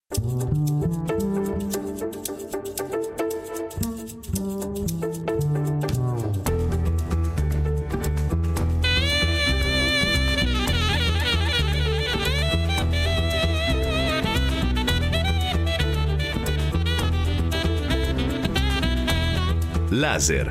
Laser.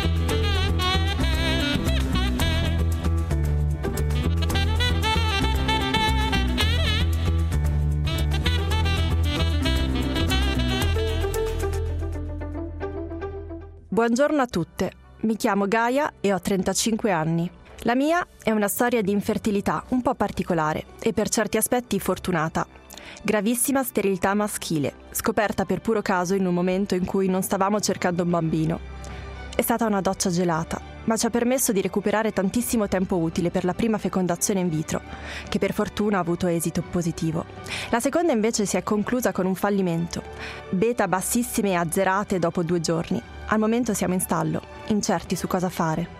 Buongiorno a tutte, mi chiamo Gaia e ho 35 anni. La mia è una storia di infertilità un po' particolare e per certi aspetti fortunata. Gravissima sterilità maschile, scoperta per puro caso in un momento in cui non stavamo cercando un bambino. È stata una doccia gelata, ma ci ha permesso di recuperare tantissimo tempo utile per la prima fecondazione in vitro, che per fortuna ha avuto esito positivo. La seconda invece si è conclusa con un fallimento. Beta bassissime e azzerate dopo 2 giorni. Al momento siamo in stallo, incerti su cosa fare.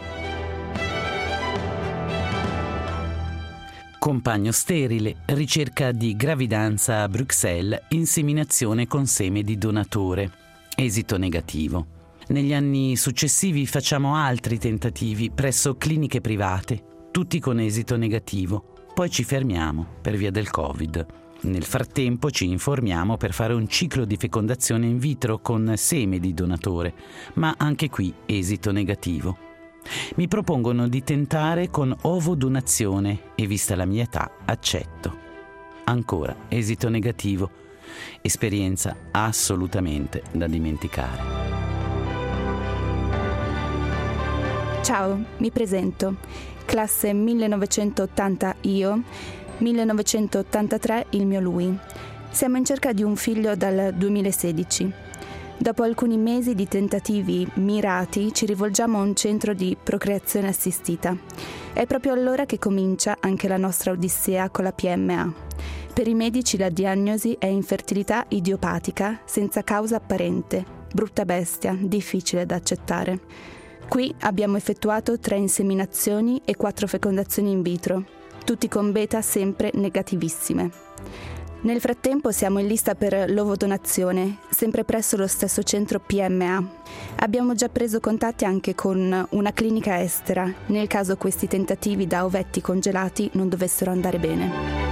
Compagno sterile, ricerca di gravidanza a Bruxelles, inseminazione con seme di donatore. Esito negativo. Negli anni successivi facciamo altri tentativi presso cliniche private, tutti con esito negativo. Poi ci fermiamo per via del Covid. Nel frattempo ci informiamo per fare un ciclo di fecondazione in vitro con seme di donatore, ma anche qui esito negativo. Mi propongono di tentare con ovodonazione e vista la mia età accetto. Ancora esito negativo. Esperienza assolutamente da dimenticare. Ciao, mi presento. Classe 1980 io, 1983 il mio lui. Siamo in cerca di un figlio dal 2016. Dopo alcuni mesi di tentativi mirati ci rivolgiamo a un centro di procreazione assistita. È proprio allora che comincia anche la nostra odissea con la PMA. Per i medici la diagnosi è infertilità idiopatica senza causa apparente. Brutta bestia, difficile da accettare. Qui abbiamo effettuato 3 inseminazioni e 4 fecondazioni in vitro, tutti con beta sempre negativissime. Nel frattempo siamo in lista per l'ovodonazione, sempre presso lo stesso centro PMA. Abbiamo già preso contatti anche con una clinica estera, nel caso questi tentativi da ovetti congelati non dovessero andare bene.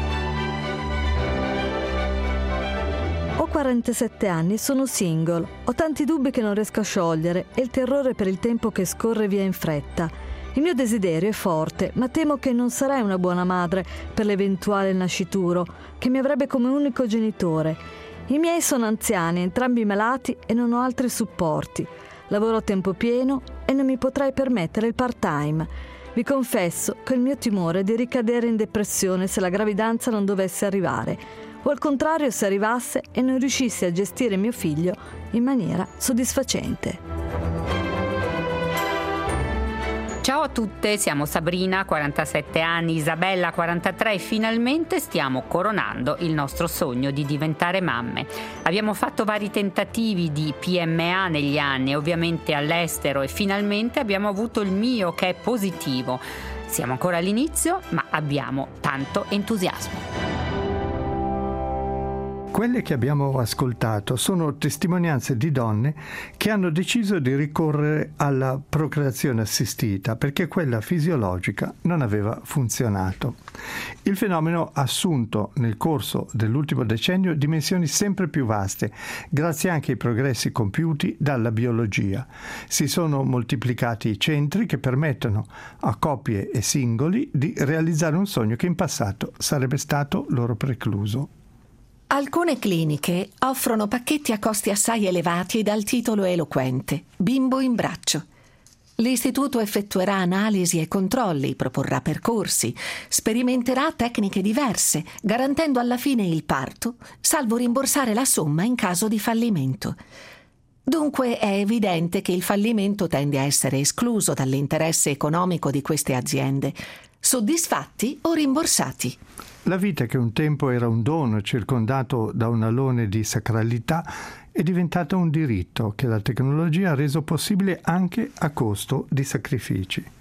Ho 47 anni, sono single, ho tanti dubbi che non riesco a sciogliere e il terrore per il tempo che scorre via in fretta. Il mio desiderio è forte, ma temo che non sarai una buona madre per l'eventuale nascituro, che mi avrebbe come unico genitore. I miei sono anziani, entrambi malati e non ho altri supporti. Lavoro a tempo pieno e non mi potrei permettere il part-time. Vi confesso che il mio timore è di ricadere in depressione se la gravidanza non dovesse arrivare, o al contrario se arrivasse e non riuscissi a gestire mio figlio in maniera soddisfacente. Ciao a tutte, siamo Sabrina, 47 anni, Isabella, 43 e finalmente stiamo coronando il nostro sogno di diventare mamme. Abbiamo fatto vari tentativi di PMA negli anni, ovviamente all'estero, e finalmente abbiamo avuto il mio che è positivo. Siamo ancora all'inizio, ma abbiamo tanto entusiasmo. Quelle che abbiamo ascoltato sono testimonianze di donne che hanno deciso di ricorrere alla procreazione assistita perché quella fisiologica non aveva funzionato. Il fenomeno ha assunto nel corso dell'ultimo decennio dimensioni sempre più vaste, grazie anche ai progressi compiuti dalla biologia. Si sono moltiplicati i centri che permettono a coppie e singoli di realizzare un sogno che in passato sarebbe stato loro precluso. Alcune cliniche offrono pacchetti a costi assai elevati e dal titolo eloquente: bimbo in braccio. L'istituto effettuerà analisi e controlli, proporrà percorsi, sperimenterà tecniche diverse, garantendo alla fine il parto, salvo rimborsare la somma in caso di fallimento. Dunque è evidente che il fallimento tende a essere escluso dall'interesse economico di queste aziende. Soddisfatti o rimborsati? La vita, che un tempo era un dono circondato da un alone di sacralità, è diventata un diritto che la tecnologia ha reso possibile anche a costo di sacrifici.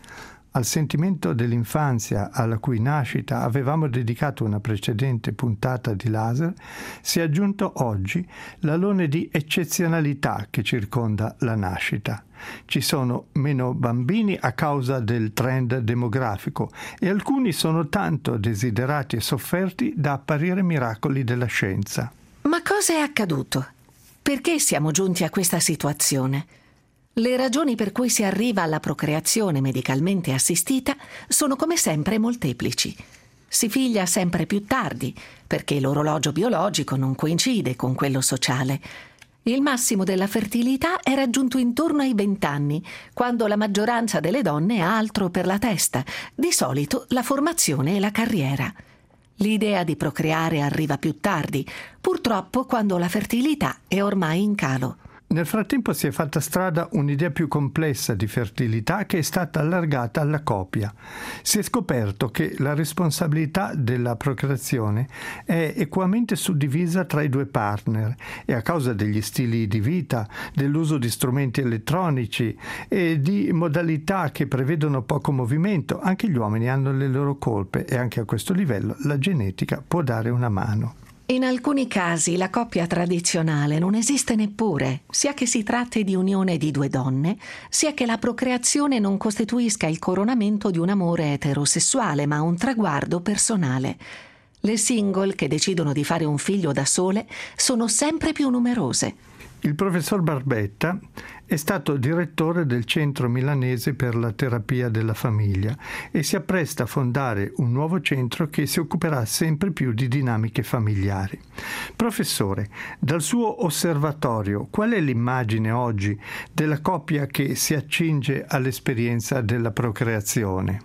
Al sentimento dell'infanzia alla cui nascita avevamo dedicato una precedente puntata di Laser, si è aggiunto oggi l'alone di eccezionalità che circonda la nascita. Ci sono meno bambini a causa del trend demografico e alcuni sono tanto desiderati e sofferti da apparire miracoli della scienza. Ma cosa è accaduto? Perché siamo giunti a questa situazione? Le ragioni per cui si arriva alla procreazione medicalmente assistita sono come sempre molteplici. Si figlia sempre più tardi, perché l'orologio biologico non coincide con quello sociale. Il massimo della fertilità è raggiunto intorno ai 20 anni, quando la maggioranza delle donne ha altro per la testa, di solito la formazione e la carriera. L'idea di procreare arriva più tardi, purtroppo quando la fertilità è ormai in calo. Nel frattempo si è fatta strada un'idea più complessa di fertilità che è stata allargata alla coppia. Si è scoperto che la responsabilità della procreazione è equamente suddivisa tra i due partner e a causa degli stili di vita, dell'uso di strumenti elettronici e di modalità che prevedono poco movimento, anche gli uomini hanno le loro colpe e anche a questo livello la genetica può dare una mano. In alcuni casi la coppia tradizionale non esiste neppure, sia che si tratti di unione di due donne, sia che la procreazione non costituisca il coronamento di un amore eterosessuale, ma un traguardo personale. Le single che decidono di fare un figlio da sole sono sempre più numerose. Il professor Barbetta è stato direttore del Centro Milanese per la Terapia della Famiglia e si appresta a fondare un nuovo centro che si occuperà sempre più di dinamiche familiari. Professore, dal suo osservatorio, qual è l'immagine oggi della coppia che si accinge all'esperienza della procreazione?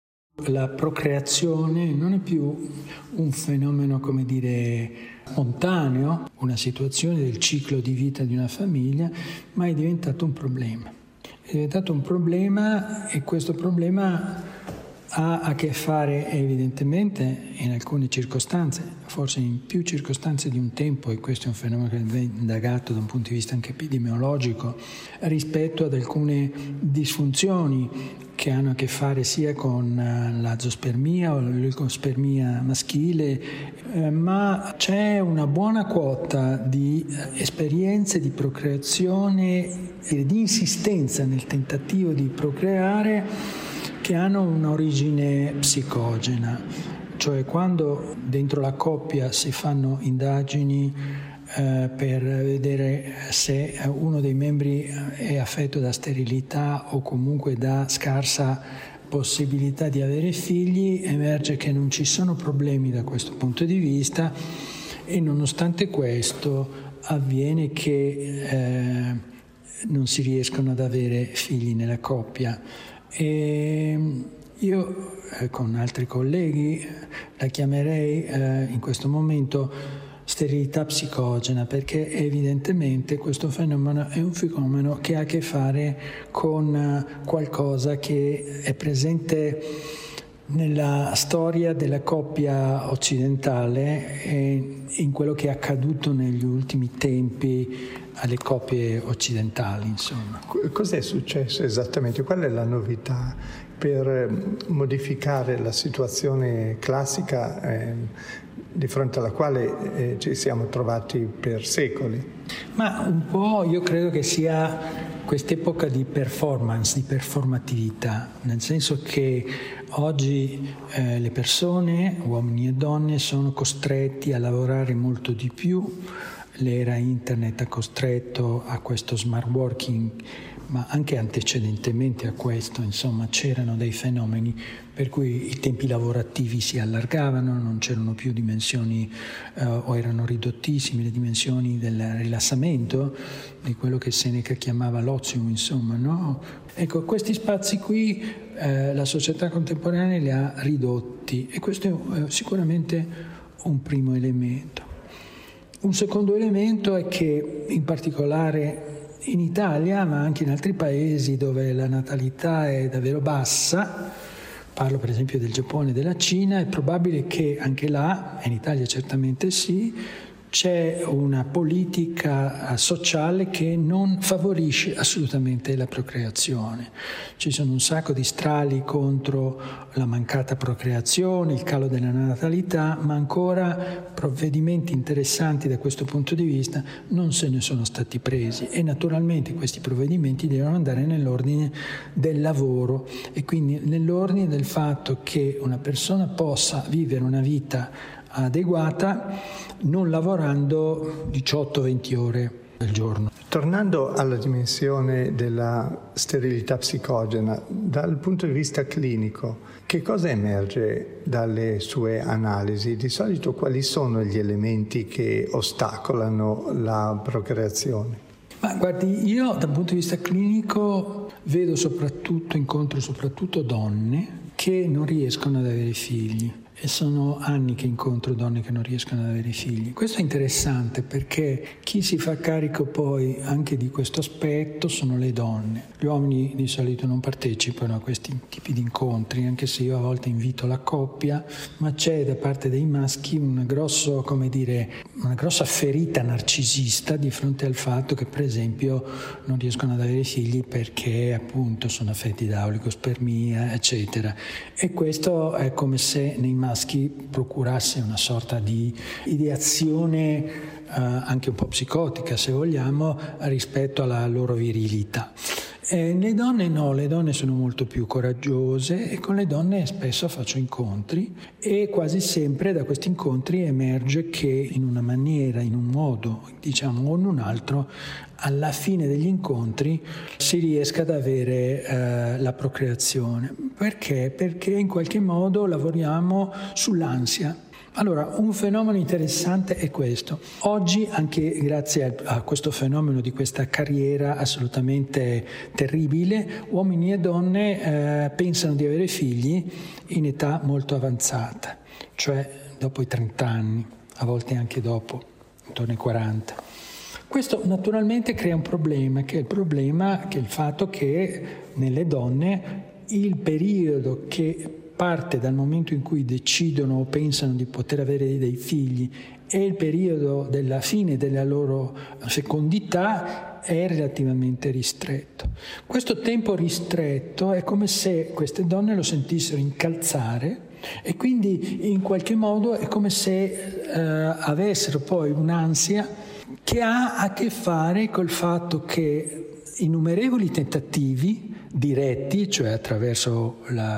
La procreazione non è più un fenomeno, spontaneo, una situazione del ciclo di vita di una famiglia, ma è diventato un problema. È diventato un problema e questo problema ha a che fare evidentemente in alcune circostanze, forse in più circostanze di un tempo, e questo è un fenomeno che viene indagato da un punto di vista anche epidemiologico, rispetto ad alcune disfunzioni che hanno a che fare sia con la zoospermia o l'oligospermia maschile, ma c'è una buona quota di esperienze di procreazione e di insistenza nel tentativo di procreare che hanno un'origine psicogena, cioè quando dentro la coppia si fanno indagini per vedere se uno dei membri è affetto da sterilità o comunque da scarsa possibilità di avere figli, emerge che non ci sono problemi da questo punto di vista e nonostante questo avviene che non si riescono ad avere figli nella coppia. E io con altri colleghi la chiamerei in questo momento sterilità psicogena, perché evidentemente questo fenomeno è un fenomeno che ha a che fare con qualcosa che è presente nella storia della coppia occidentale e in quello che è accaduto negli ultimi tempi alle coppie occidentali, insomma. Cos'è successo esattamente? Qual è la novità per modificare la situazione classica di fronte alla quale ci siamo trovati per secoli? Ma un po' io credo che sia quest'epoca di performance, di performatività, nel senso che oggi le persone, uomini e donne, sono costretti a lavorare molto di più. L'era internet ha costretto a questo smart working, ma anche antecedentemente a questo, insomma, c'erano dei fenomeni per cui i tempi lavorativi si allargavano, non c'erano più dimensioni o erano ridottissime le dimensioni del rilassamento, di quello che Seneca chiamava l'ozium, insomma, no? Ecco, questi spazi qui la società contemporanea li ha ridotti e questo è sicuramente un primo elemento. Un secondo elemento è che in particolare in Italia, ma anche in altri paesi dove la natalità è davvero bassa, parlo per esempio del Giappone e della Cina, è probabile che anche là, e in Italia certamente sì, c'è una politica sociale che non favorisce assolutamente la procreazione. Ci sono un sacco di strali contro la mancata procreazione, il calo della natalità, ma ancora provvedimenti interessanti da questo punto di vista non se ne sono stati presi, e naturalmente questi provvedimenti devono andare nell'ordine del lavoro e quindi nell'ordine del fatto che una persona possa vivere una vita adeguata non lavorando 18-20 ore al giorno. Tornando alla dimensione della sterilità psicogena, dal punto di vista clinico, che cosa emerge dalle sue analisi? Di solito quali sono gli elementi che ostacolano la procreazione? Ma guardi, io dal punto di vista clinico incontro soprattutto donne che non riescono ad avere figli. E sono anni che incontro donne che non riescono ad avere figli. Questo è interessante perché chi si fa carico poi anche di questo aspetto sono le donne. Gli uomini di solito non partecipano a questi tipi di incontri, anche se io a volte invito la coppia, ma c'è da parte dei maschi una grossa ferita narcisista di fronte al fatto che, per esempio, non riescono ad avere figli perché appunto sono affetti da oligospermia, eccetera. E questo è come se nei maschi procurasse una sorta di ideazione anche un po' psicotica, se vogliamo, rispetto alla loro virilità. Le donne no, le donne sono molto più coraggiose e con le donne spesso faccio incontri e quasi sempre da questi incontri emerge che in una maniera, in un modo, diciamo, o in un altro, alla fine degli incontri si riesca ad avere la procreazione. Perché? Perché in qualche modo lavoriamo sull'ansia. Allora, un fenomeno interessante è questo. Oggi, anche grazie a questo fenomeno di questa carriera assolutamente terribile, uomini e donne pensano di avere figli in età molto avanzata, cioè dopo i 30 anni, a volte anche dopo, intorno ai 40. Questo naturalmente crea un problema, che è il fatto che nelle donne il periodo che parte dal momento in cui decidono o pensano di poter avere dei figli e il periodo della fine della loro fecondità è relativamente ristretto. Questo tempo ristretto è come se queste donne lo sentissero incalzare e quindi in qualche modo è come se avessero poi un'ansia che ha a che fare col fatto che innumerevoli tentativi diretti, cioè attraverso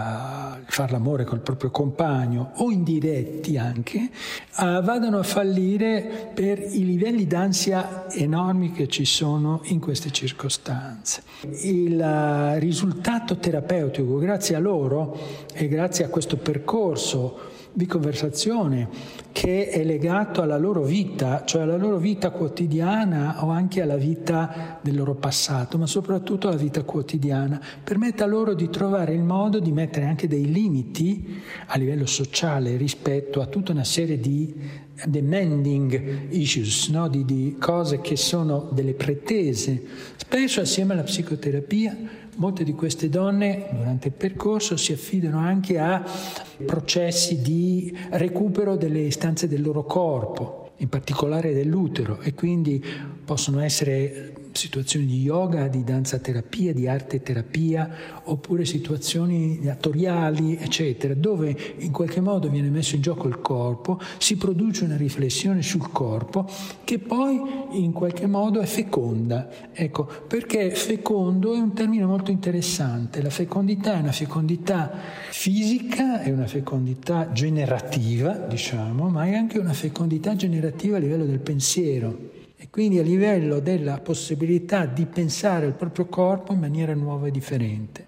far l'amore col proprio compagno, o indiretti anche, vadano a fallire per i livelli d'ansia enormi che ci sono in queste circostanze. Il risultato terapeutico, grazie a loro e grazie a questo percorso di conversazione che è legato alla loro vita, cioè alla loro vita quotidiana o anche alla vita del loro passato, ma soprattutto alla vita quotidiana, permette a loro di trovare il modo di mettere anche dei limiti a livello sociale rispetto a tutta una serie di demanding issues, no? di cose che sono delle pretese. Spesso assieme alla psicoterapia molte di queste donne durante il percorso si affidano anche a processi di recupero delle istanze del loro corpo, in particolare dell'utero, e quindi possono essere situazioni di yoga, di danza terapia, di arte terapia, oppure situazioni attoriali, eccetera, dove in qualche modo viene messo in gioco il corpo, si produce una riflessione sul corpo che poi in qualche modo è feconda. Ecco, perché fecondo è un termine molto interessante. La fecondità è una fecondità fisica, è una fecondità generativa, diciamo, ma è anche una fecondità generativa a livello del pensiero. E quindi a livello della possibilità di pensare al proprio corpo in maniera nuova e differente.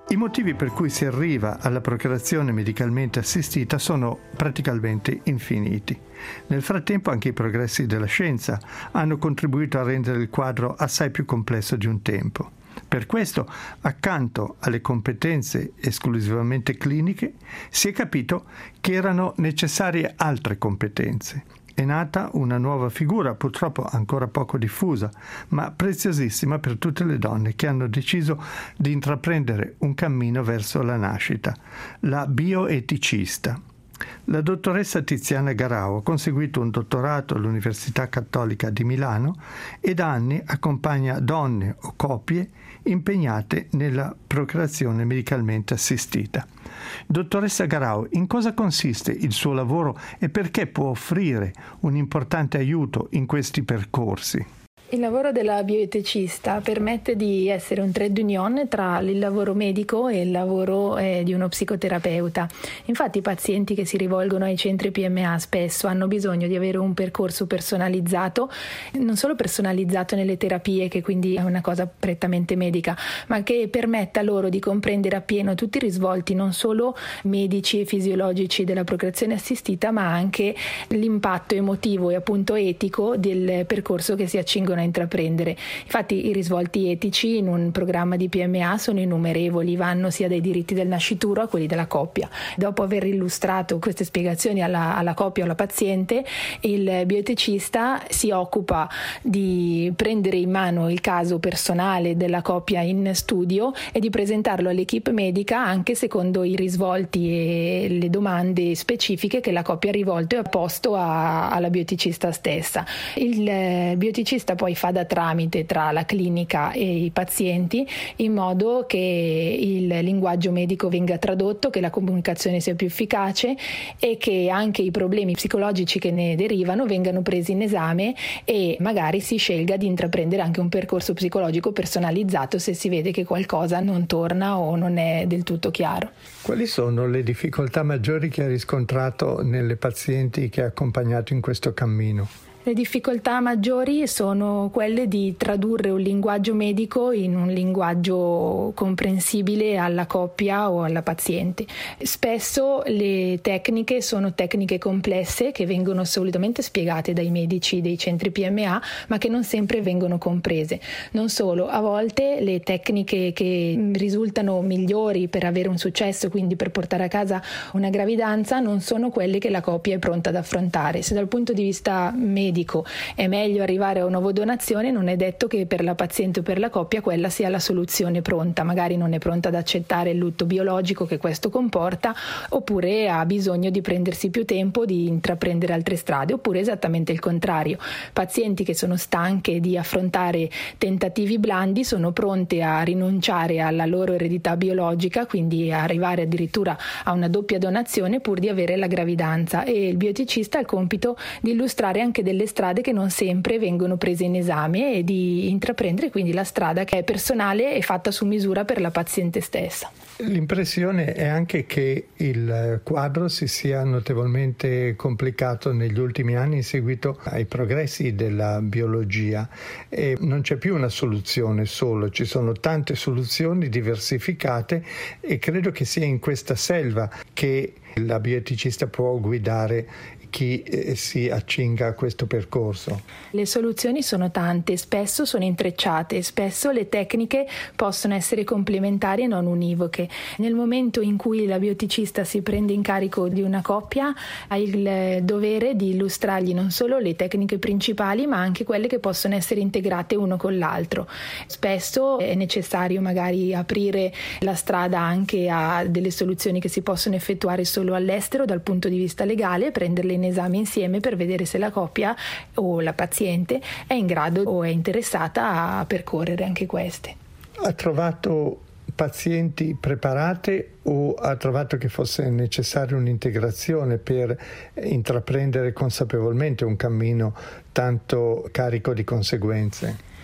I motivi per cui si arriva alla procreazione medicalmente assistita sono praticamente infiniti. Nel frattempo anche i progressi della scienza hanno contribuito a rendere il quadro assai più complesso di un tempo. Per questo, accanto alle competenze esclusivamente cliniche, si è capito che erano necessarie altre competenze. È nata una nuova figura, purtroppo ancora poco diffusa, ma preziosissima per tutte le donne che hanno deciso di intraprendere un cammino verso la nascita, la bioeticista. La dottoressa Tiziana Garau ha conseguito un dottorato all'Università Cattolica di Milano e da anni accompagna donne o coppie impegnate nella procreazione medicalmente assistita. Dottoressa Garau, in cosa consiste il suo lavoro e perché può offrire un importante aiuto in questi percorsi? Il lavoro della bioeticista permette di essere un trade union tra il lavoro medico e il lavoro di uno psicoterapeuta. Infatti i pazienti che si rivolgono ai centri PMA spesso hanno bisogno di avere un percorso personalizzato, non solo personalizzato nelle terapie, che quindi è una cosa prettamente medica, ma che permetta loro di comprendere appieno tutti i risvolti non solo medici e fisiologici della procreazione assistita, ma anche l'impatto emotivo e appunto etico del percorso che si accingono a intraprendere. Infatti i risvolti etici in un programma di PMA sono innumerevoli, vanno sia dai diritti del nascituro a quelli della coppia. Dopo aver illustrato queste spiegazioni alla coppia o alla paziente, il bioeticista si occupa di prendere in mano il caso personale della coppia in studio e di presentarlo all'equipe medica anche secondo i risvolti e le domande specifiche che la coppia ha rivolto e ha posto alla bioeticista stessa. Il bioeticista poi fa da tramite tra la clinica e i pazienti in modo che il linguaggio medico venga tradotto, che la comunicazione sia più efficace e che anche i problemi psicologici che ne derivano vengano presi in esame e magari si scelga di intraprendere anche un percorso psicologico personalizzato se si vede che qualcosa non torna o non è del tutto chiaro. Quali sono le difficoltà maggiori che ha riscontrato nelle pazienti che ha accompagnato in questo cammino? Le difficoltà maggiori sono quelle di tradurre un linguaggio medico in un linguaggio comprensibile alla coppia o alla paziente. Spesso le tecniche sono tecniche complesse che vengono solitamente spiegate dai medici dei centri PMA, ma che non sempre vengono comprese. Non solo, a volte le tecniche che risultano migliori per avere un successo, quindi per portare a casa una gravidanza, non sono quelle che la coppia è pronta ad affrontare. Se dal punto di vista medico è meglio arrivare a un'ovodonazione, non è detto che per la paziente o per la coppia quella sia la soluzione pronta, magari non è pronta ad accettare il lutto biologico che questo comporta, oppure ha bisogno di prendersi più tempo, di intraprendere altre strade, oppure esattamente il contrario. Pazienti che sono stanche di affrontare tentativi blandi sono pronte a rinunciare alla loro eredità biologica, quindi a arrivare addirittura a una doppia donazione pur di avere la gravidanza, e il bioeticista ha il compito di illustrare anche delle strade che non sempre vengono prese in esame e di intraprendere quindi la strada che è personale e fatta su misura per la paziente stessa. L'impressione è anche che il quadro si sia notevolmente complicato negli ultimi anni in seguito ai progressi della biologia e non c'è più una soluzione solo, ci sono tante soluzioni diversificate e credo che sia in questa selva che la bioeticista può guidare chi si accinga a questo percorso. Le soluzioni sono tante, spesso sono intrecciate, spesso le tecniche possono essere complementari e non univoche. Nel momento in cui la bioeticista si prende in carico di una coppia, ha il dovere di illustrargli non solo le tecniche principali, ma anche quelle che possono essere integrate uno con l'altro. Spesso è necessario magari aprire la strada anche a delle soluzioni che si possono effettuare solo all'estero dal punto di vista legale, prenderle in esame insieme per vedere se la coppia o la paziente è in grado o è interessata a percorrere anche queste. Ha trovato pazienti preparate o ha trovato che fosse necessaria un'integrazione per intraprendere consapevolmente un cammino tanto carico di conseguenze?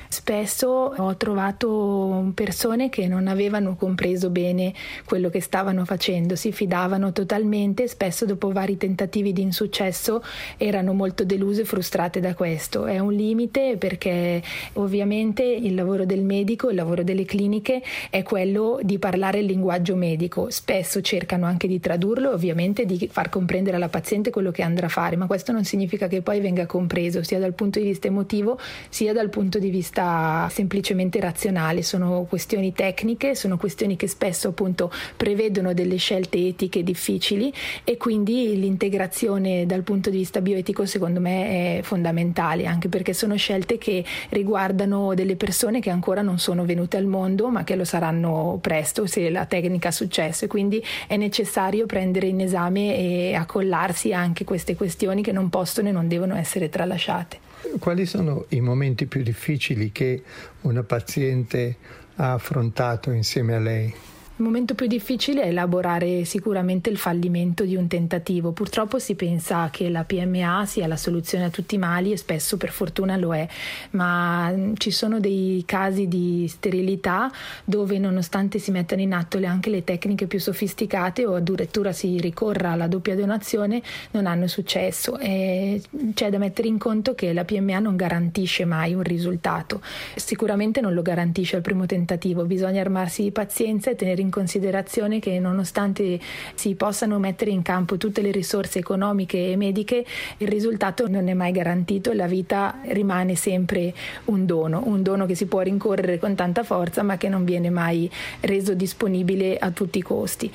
Spesso ho trovato persone che non avevano compreso bene quello che stavano facendo, si fidavano totalmente, spesso dopo vari tentativi di insuccesso erano molto deluse e frustrate da questo. È un limite perché ovviamente il lavoro del medico, il lavoro delle cliniche è quello di parlare il linguaggio medico. Spesso cercano anche di tradurlo, ovviamente di far comprendere alla paziente quello che andrà a fare, ma questo non significa che poi venga compreso sia dal punto di vista emotivo sia dal punto di vista semplicemente razionale. Sono questioni tecniche, sono questioni che spesso appunto prevedono delle scelte etiche difficili e quindi l'integrazione dal punto di vista bioetico secondo me è fondamentale, anche perché sono scelte che riguardano delle persone che ancora non sono venute al mondo ma che lo saranno presto se la tecnica ha successo, e quindi è necessario prendere in esame e accollarsi anche queste questioni che non possono e non devono essere tralasciate. Quali sono i momenti più difficili che una paziente ha affrontato insieme a lei? Il momento più difficile è elaborare sicuramente il fallimento di un tentativo. Purtroppo si pensa che la PMA sia la soluzione a tutti i mali e spesso per fortuna lo è, ma ci sono dei casi di sterilità dove nonostante si mettano in atto anche le tecniche più sofisticate o addirittura si ricorra alla doppia donazione, non hanno successo. E c'è da mettere in conto che la PMA non garantisce mai un risultato, sicuramente non lo garantisce al primo tentativo, bisogna armarsi di pazienza e tenere in considerazione che nonostante si possano mettere in campo tutte le risorse economiche e mediche, il risultato non è mai garantito e la vita rimane sempre un dono che si può rincorrere con tanta forza ma che non viene mai reso disponibile a tutti i costi.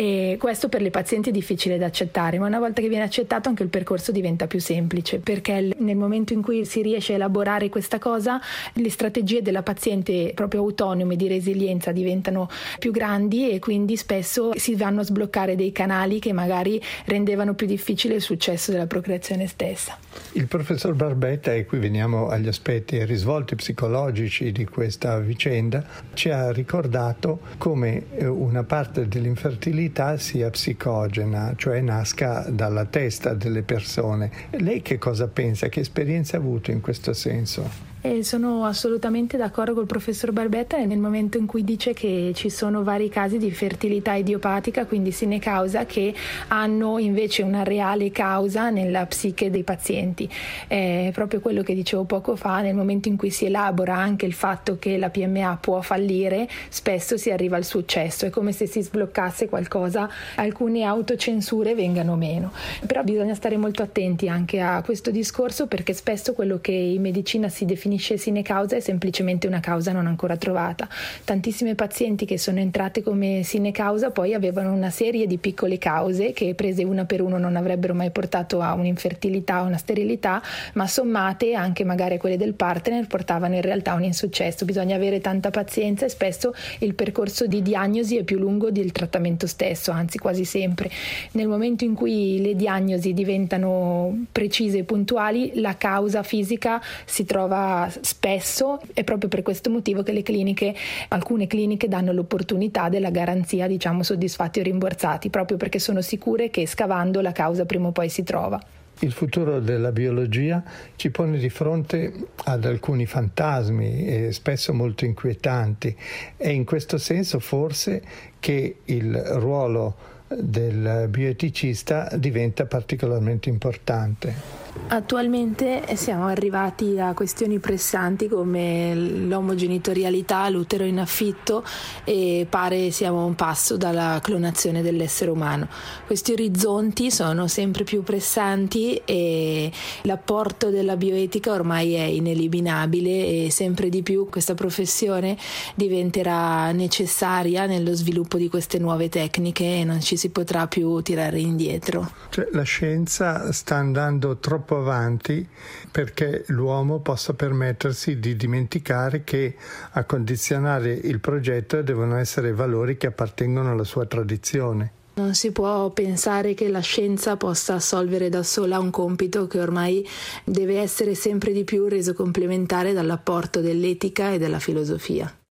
E questo per le pazienti è difficile da accettare, ma una volta che viene accettato anche il percorso diventa più semplice, perché nel momento in cui si riesce a elaborare questa cosa, le strategie della paziente proprio autonome di resilienza diventano più grandi e quindi spesso si vanno a sbloccare dei canali che magari rendevano più difficile il successo della procreazione stessa. Il professor Barbetta, e qui veniamo agli aspetti e risvolti psicologici di questa vicenda, ci ha ricordato come una parte dell'infertilità sia psicogena, cioè nasca dalla testa delle persone. Lei che cosa pensa? Che esperienza ha avuto in questo senso? Sono assolutamente d'accordo col professor Barbetta nel momento in cui dice che ci sono vari casi di fertilità idiopatica, quindi sine causa, che hanno invece una reale causa nella psiche dei pazienti. È proprio quello che dicevo poco fa, nel momento in cui si elabora anche il fatto che la PMA può fallire, spesso si arriva al successo, è come se si sbloccasse qualcosa, alcune autocensure vengano meno. Però bisogna stare molto attenti anche a questo discorso, perché spesso quello che in medicina si definisce sine causa è semplicemente una causa non ancora trovata. Tantissime pazienti che sono entrate come sine causa poi avevano una serie di piccole cause che prese una per uno non avrebbero mai portato a un'infertilità o una sterilità, ma sommate anche magari a quelle del partner portavano in realtà a un insuccesso. Bisogna avere tanta pazienza e spesso il percorso di diagnosi è più lungo del trattamento stesso, anzi quasi sempre. Nel momento in cui le diagnosi diventano precise e puntuali, la causa fisica si trova spesso, è proprio per questo motivo che alcune cliniche danno l'opportunità della garanzia, soddisfatti o rimborsati, proprio perché sono sicure che scavando la causa prima o poi si trova. Il futuro della biologia ci pone di fronte ad alcuni fantasmi e spesso molto inquietanti. È in questo senso forse che il ruolo del bioeticista diventa particolarmente importante. Attualmente siamo arrivati a questioni pressanti come l'omogenitorialità, l'utero in affitto, e pare siamo a un passo dalla clonazione dell'essere umano. Questi orizzonti sono sempre più pressanti e l'apporto della bioetica ormai è ineliminabile e sempre di più questa professione diventerà necessaria nello sviluppo di queste nuove tecniche e non ci si potrà più tirare indietro. Cioè, la scienza sta andando troppo avanti perché l'uomo possa permettersi di dimenticare che a condizionare il progetto devono essere valori che appartengono alla sua tradizione. Non si può pensare che la scienza possa assolvere da sola un compito che ormai deve essere sempre di più reso complementare dall'apporto dell'etica e della filosofia.